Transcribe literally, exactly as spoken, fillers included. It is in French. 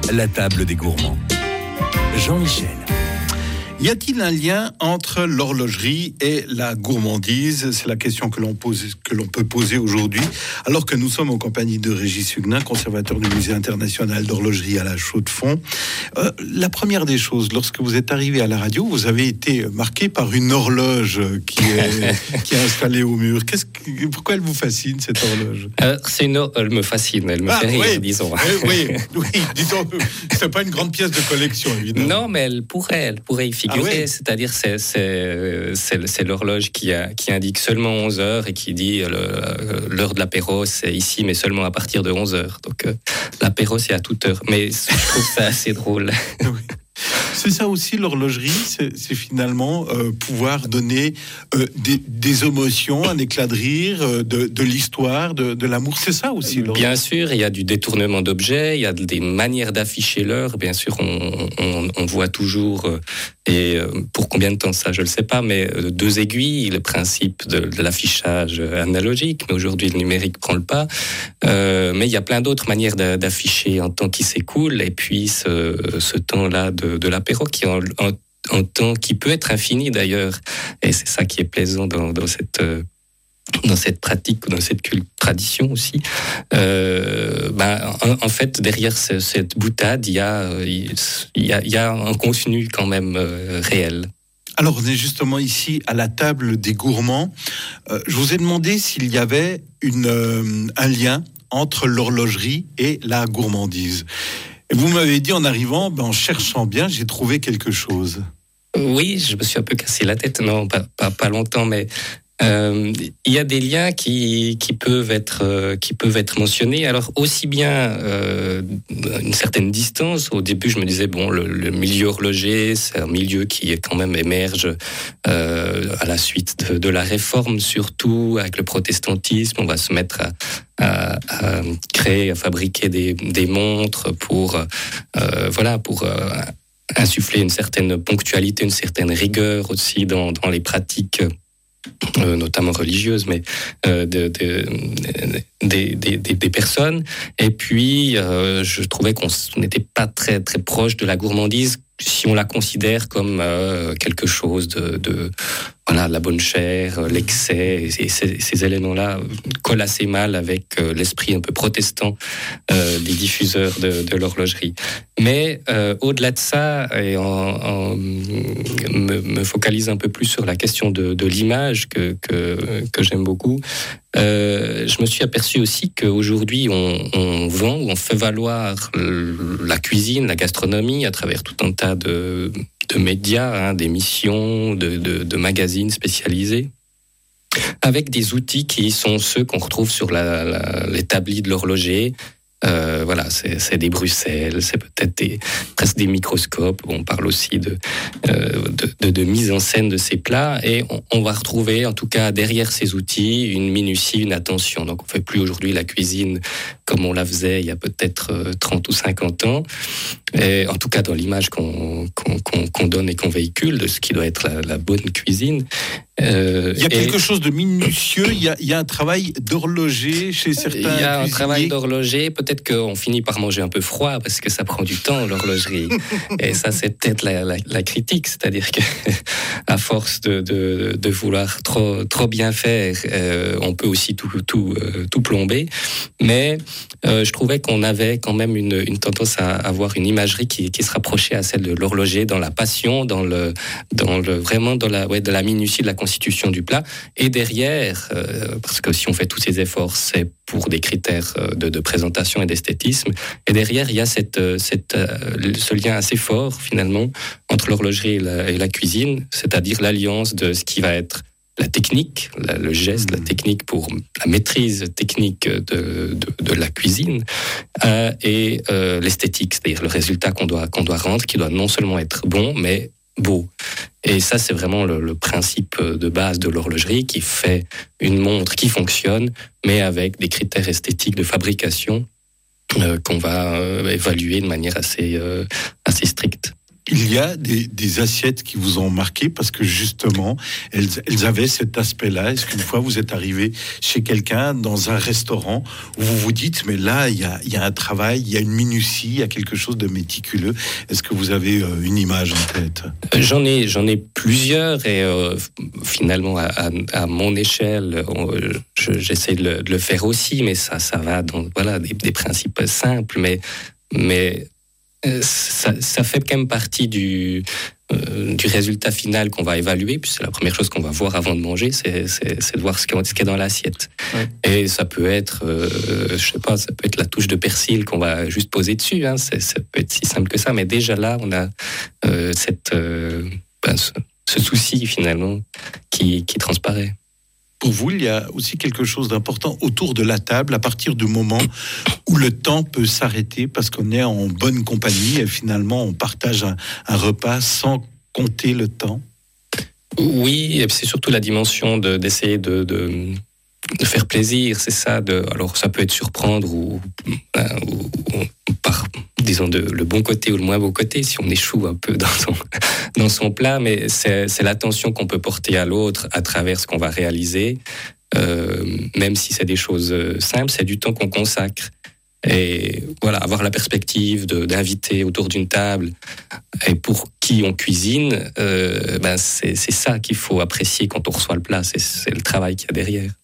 la table des gourmands. Jean-Michel. Y a-t-il un lien entre l'horlogerie et la gourmandise ? C'est la question que l'on pose, que l'on peut poser aujourd'hui, alors que nous sommes en compagnie de Régis Huguenin, conservateur du Musée international d'horlogerie à la Chaux-de-Fonds. Euh, la première des choses, lorsque vous êtes arrivé à la radio, vous avez été marqué par une horloge qui est, qui est installée au mur. Qu'est-ce que, pourquoi elle vous fascine, cette horloge ? euh, c'est une, Elle me fascine, elle me ah, fait rire, oui, disons. Oui, oui, oui, disons, c'est pas une grande pièce de collection, évidemment. Non, mais elle pourrait, elle pourrait y figurer. Ah, oui. C'est-à-dire c'est, c'est, c'est, c'est l'horloge qui, a, qui indique seulement onze heures et qui dit le, l'heure de l'apéro c'est ici mais seulement à partir de onze heures. Donc euh, l'apéro c'est à toute heure. Mais je trouve ça assez drôle. Oui. C'est ça aussi l'horlogerie, c'est, c'est finalement euh, pouvoir donner euh, des, des émotions, un éclat de rire, euh, de, de l'histoire, de, de l'amour. C'est ça aussi l'horlogerie. Bien sûr, il y a du détournement d'objets, il y a des manières d'afficher l'heure. Bien sûr, on, on, on voit toujours, euh, et euh, pour combien de temps ça, je ne le sais pas, mais euh, deux aiguilles, le principe de, de l'affichage analogique, mais aujourd'hui le numérique prend le pas. Euh, mais il y a plein d'autres manières d'afficher en temps qui s'écoule, et puis ce, ce temps-là de, de l'apéro qui est en, en, en temps qui peut être infini d'ailleurs, et c'est ça qui est plaisant dans, dans cette euh, dans cette pratique, dans cette culte, tradition aussi. Euh, ben, en, en fait, derrière ce, cette boutade, il y a il y a il y a un contenu quand même euh, réel. Alors, on est justement ici à la table des gourmands. Euh, je vous ai demandé s'il y avait une euh, un lien entre l'horlogerie et la gourmandise. Et vous m'avez dit en arrivant, ben en cherchant bien, j'ai trouvé quelque chose. Oui, je me suis un peu cassé la tête, non, pas, pas, pas longtemps, mais euh, il y a des liens qui, qui, peuvent être, euh, qui peuvent être mentionnés. Alors, aussi bien euh, une certaine distance. Au début, je me disais, bon, le, le milieu horloger, c'est un milieu qui quand même émerge euh, à la suite de, de la réforme, surtout avec le protestantisme. On va se mettre à À, à créer, à fabriquer des, des montres pour, euh, voilà, pour euh, insuffler une certaine ponctualité, une certaine rigueur aussi dans, dans les pratiques, euh, notamment religieuses, mais euh, de, de, de, de, de, des personnes. Et puis, euh, je trouvais qu'on n'était pas très, très proche de la gourmandise si on la considère comme euh, quelque chose de, de voilà, la bonne chère, l'excès, et ces, ces éléments-là collent assez mal avec euh, l'esprit un peu protestant euh, des diffuseurs de, de l'horlogerie. Mais euh, au-delà de ça, et en, en, me, me focalise un peu plus sur la question de, de l'image que, que, que j'aime beaucoup. Euh, je me suis aperçu aussi qu'aujourd'hui, on, on vend ou on fait valoir la cuisine, la gastronomie à travers tout un tas de, de médias, hein, d'émissions, de, de, de magazines spécialisés, avec des outils qui sont ceux qu'on retrouve sur la, la, l'établi de l'horloger. Euh, voilà, c'est, c'est des Bruxelles, c'est peut-être des, presque des microscopes. On parle aussi de, euh, de, de, de mise en scène de ces plats, et on, on va retrouver, en tout cas derrière ces outils, une minutie, une attention. Donc on ne fait plus aujourd'hui la cuisine comme on la faisait il y a peut-être trente ou cinquante ans, et en tout cas dans l'image qu'on, qu'on, qu'on, qu'on donne et qu'on véhicule de ce qui doit être la, la bonne cuisine. Euh, il y a quelque et, chose de minutieux, il y, a, il y a un travail d'horloger chez certains Il y a un cuisiniers. travail d'horloger, peut-être qu'on finit par manger un peu froid parce que ça prend du temps, l'horlogerie. Et ça, c'est peut-être la, la, la critique, c'est-à-dire qu'à force de, de, de vouloir trop, trop bien faire, euh, on peut aussi tout, tout, euh, tout plomber. Mais euh, je trouvais qu'on avait quand même une, une tendance à avoir une imagerie qui, qui se rapprochait à celle de l'horloger, dans la passion, dans le, dans le, vraiment dans la, ouais, de la minutie de la constitution du plat. Et derrière, euh, parce que si on fait tous ces efforts, c'est pour des critères de, de présentation et d'esthétisme. Et derrière, il y a cette, cette, ce lien assez fort, finalement, entre l'horlogerie et la, et la cuisine, c'est-à-dire l'alliance de ce qui va être la technique, la, le geste, la technique pour la maîtrise technique de, de, de la cuisine, euh, et euh, l'esthétique, c'est-à-dire le résultat qu'on doit, qu'on doit rendre, qui doit non seulement être bon, mais beau. Et ça, c'est vraiment le, le principe de base de l'horlogerie, qui fait une montre qui fonctionne, mais avec des critères esthétiques de fabrication euh, qu'on va euh, évaluer de manière assez, euh, assez stricte. il y a des, des assiettes qui vous ont marqué parce que justement, elles, elles avaient cet aspect-là. Est-ce qu'une fois vous êtes arrivé chez quelqu'un dans un restaurant où vous vous dites, mais là, il y a, il y a un travail, il y a une minutie, il y a quelque chose de méticuleux. Est-ce que vous avez euh, une image en tête ? J'en ai, j'en ai plusieurs et euh, finalement, à, à, à mon échelle, on, je, j'essaie de le, de le faire aussi, mais ça, ça va dans voilà, des, des principes simples, mais, mais Ça, ça fait quand même partie du, euh, du résultat final qu'on va évaluer, puis c'est la première chose qu'on va voir avant de manger, c'est, c'est, c'est de voir ce qu'il y a dans l'assiette. Ouais. Et ça peut être, euh, je sais pas, ça peut être la touche de persil qu'on va juste poser dessus, hein, c'est, ça peut être si simple que ça, mais déjà là, on a euh, cette, euh, ben, ce, ce souci finalement qui, qui transparaît. Pour vous, il y a aussi quelque chose d'important autour de la table, à partir du moment où le temps peut s'arrêter parce qu'on est en bonne compagnie et finalement on partage un, un repas sans compter le temps. Oui, et c'est surtout la dimension de, d'essayer de, de, de faire plaisir, c'est ça. De, alors ça peut être surprendre ou, ou, ou par, disons, de, le bon côté ou le moins beau côté, si on échoue un peu dans son, dans son plat, mais c'est, c'est l'attention qu'on peut porter à l'autre à travers ce qu'on va réaliser. Euh, même si c'est des choses simples, c'est du temps qu'on consacre. Et voilà, avoir la perspective de, d'inviter autour d'une table et pour qui on cuisine, euh, ben c'est, c'est ça qu'il faut apprécier quand on reçoit le plat, c'est, c'est le travail qu'il y a derrière.